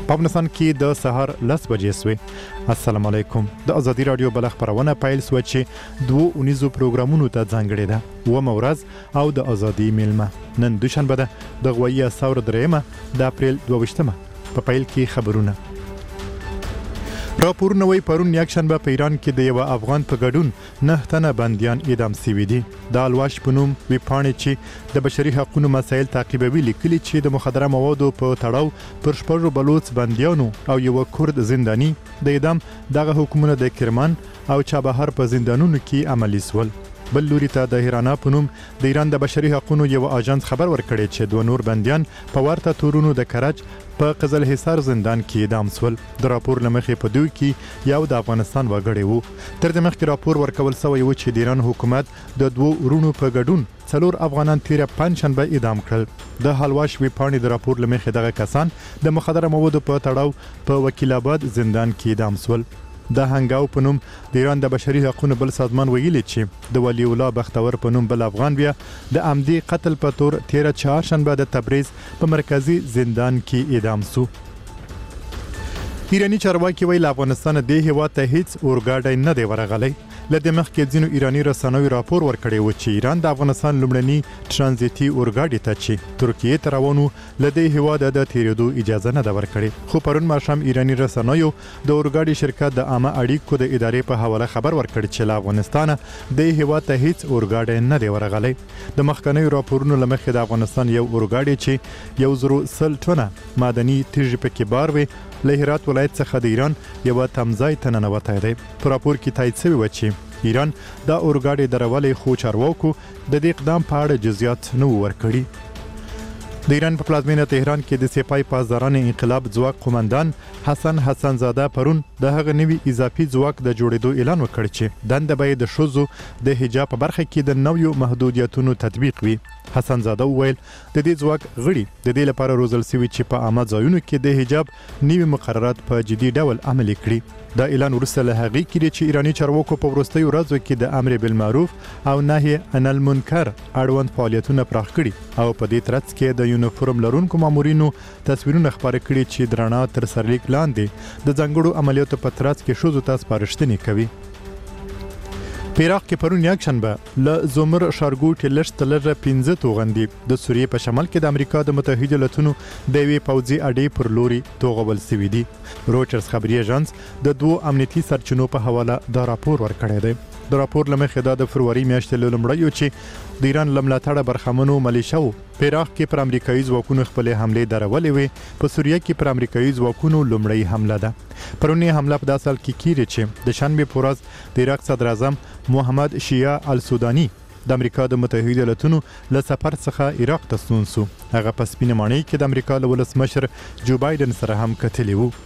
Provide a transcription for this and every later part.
په افغانستان کې د سهار 10 بجې سوې. السلام علیکم. د ازادي رادیو بل خبرونه پیل سو چې 2 اونیزو پروګرامونو ته ځانګړې ده و مورز او د ازادي میلمه نن دوشنبه ده د غویا سور درېمه د اپریل 22مه په پیل کې خبرونه. راپورونه وی پرون یکشنبه په ایران کې د یو افغان په ګډون 9 تنه بنديان اعدام شوي دي. د الواش په نوم وی پاڼې چې د بشري حقوقو مسایل تعقیبوي لیکلي چې د مخدره موادو په تړاو پر شپږ بلوچ بنديانو او یو کورد زنداني د اعدام دغه حکومت د کرمان او چابهار په زندانونو کې عملي سول. بل لوري ته د هیرانا په نوم د ایران د بشري حقوقو یو اژانس خبر ورکړی چې 2 نور بنديان په ورته تورونو د کرج په قزل حصار زندان کې اعدام سول. د راپور لمخې په دوی کې یو د افغانستان وګړی وو. تر دې مخکې راپور ورکول شوی و چې د ایران حکومت د 2 ورونو په ګډون 4 افغانان تیر پنځشنبه اعدام کړل. د حلواش وی پاڼې د راپور لمخې دغه کسان د مخدره موادو په تړاو په وکیل آباد زندان کې اعدام سول. د هنګاو په نوم د ایران د بشري حقوقو بل سازمان ویلي چې د ولی الله بختور په نوم بل افغان بیا د عمدي قتل په تور 13 چهارشنبه د تبریز په مرکزی زندان کې اعدام سو. ایرانی چارواکي ویل افغانستان د هیواد ته هیڅ اورګاډی نه دی ورغلی. لدې مخکې ځینو ایرانی رسنیو راپور ورکړی و چې ایران د افغانستان لومړني ترانزیتي اورګاډي ته چې ترکیه ته روانو لدې هیواد د تیرېدو اجازه نه ده ورکړې. خو پرون ماښام ایرانی رسنیو د اورګاډي شرکت د عامه اړیکو د ادارې په حواله خبر ورکړ چې له افغانستان د هیواد ته هیڅ اورګاډي نه دی ورغلی. د مخکنیو راپورونو لمخې د افغانستان یو اورګاډي چې 100 ټنه معدني تیږې پکې بار وي له هرات ولایت څخه د ایران یو تمځای ته ننوتی دی. په راپور کې تایید شوی و چې ایران دا اورګاډي درولې خو چارواکو د دې اقدام په اړه جزئیات نه ورکړي. د ایران په پلازمینه تهران کې د سپای پاسداران انقلاب ځواک قومندان حسن زاده پرون د هغه نوي اضافي ځواک د جوړېدو اعلان وکړ چې دنده به د شوزو د حجاب په برخه کې د نویو محدودیتونو تطبیق وي. حسن زاده وویل د دې ځواک غړي د دې لپاره روزل شوي چې په عامه ځایونو کې د حجاب نوي مقررات په جدي ډول عملي کړي. دا اعلان وروسته له هغې کې چې ایرانی چارواکو په وروستیو ورځو کې د امر بالمعروف او نهي عن المنکر اړوند فعالیتونه پراخ کړي او په دې ترڅ کې د یونیفورم لرونکو مامورینو تصویرونه خپاره کړي چې درانه تر سرلیک لاندې د ځانګړو عملیاتو په ترڅ کې ښځو ته سپارښتنې کوي. په عراق کې پرون یکشنبه له زومر ښارګوټي لږ تر لږه 15 توغندي د سوریې په شمال کې د امریکا د متحده ایالاتونو د یوې پوځي اډې پر لوري توغول شوي دي. رویټرز خبري اژانس د 2 امنیتي سرچینو په حواله دا راپور ورکړی دی. د راپور لمخې دا د فروری میاشتې له لومړیو چې د ایران لملاتړه برخمنو ملیشو په عراق کې پر امریکایي ځواکونو خپل حمله درولې وي. په سوریه کې پر امریکایي ځواکونو لومړی حمله ده. پرونی حمله په داسل کې کیږي چې د شنبه په ورځ د عراق صدر اعظم محمد شیعه السودانی د امریکا د متحده ایالاتونو له سفر څخه عراق ته ستون سو. هغه په سپینه ماڼۍ کې د امریکا له ولسمشر جو بایدن سره هم کتلی وو.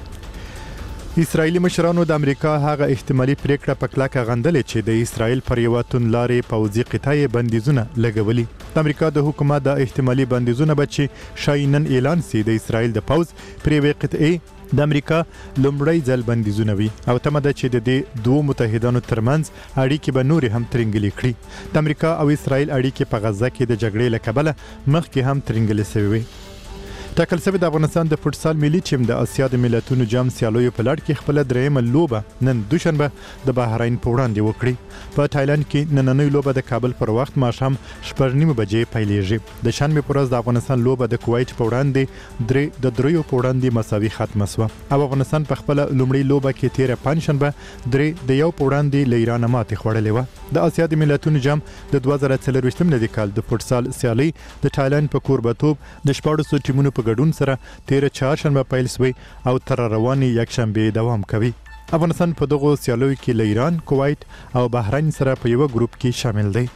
اسرائیلي مشرانو د امریکا هغه احتمالي پریکړه په کلکه غندلې چې د اسرائیل پر یو تونلارې پوځي قطعې بندیزونه لګولي. د امریکا د حکومت د احتمالي بندیزونه به چې شاینن اعلان سي د اسرائیل د پوځ پر یوې قطعې د امریکا لومړی ځل بندیزونه وي او تمه ده چې د دې 2 متحدانو ترمنځ اړیکې به نورې هم ترنګلې کړي. د امریکا او اسرائیل اړیکې په غزه کې د جګړې له کبله مخکې هم ترنګلې شوې وي. ټاکل شوی د افغانستان د فوټسال ملي ټیم د اسیا د ملتونو جام سیالیو په لړ کې خپل درېیمه لوبه نن دوشنبه د بحرین په وړاندې وکړي. په تایلند کې نننۍ لوبه د کابل پر وخت ماښام 9:30 بجې پیلېږي. د شنبه پر ورځ د افغانستان لوبه د کویت په وړاندې د دریو په وړاندې مساوي ختمه شوه او افغانستان په خپل لومړی لوبه کې تیر پنځشنبه د یو په وړاندې له ایران ماتې خوړلې وه. د اسیا د ملتونو جام د 2024 ملي کال د فوټسال سیالي د تایلند په کوربتوب د 14 ټیمونو ګډون سره 13 چهارشنبه پیل شوی او تر رواني یکشنبه دوام کوي. افغانستان په دغه سیالیو کې له ایران، کویت او بحرین سره په یو ګروپ کې شامل دی.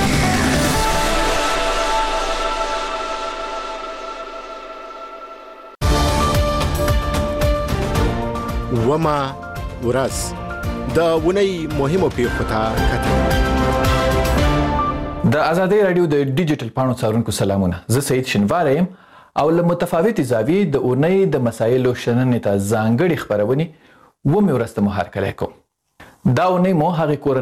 وما ورځ د ونی مهمو پیښو ته کتل. د ازادي رادیو د ډیجیټل پاڼو څارونکو سلامونه. زه سید شنوار یم او له متفاوتې زاویې د اونۍ د مسایلو شننې ته ځانګړې خپرونې ومې ورځ ته مو هرکلی کوم. دا اونۍ مو هغې کورنۍ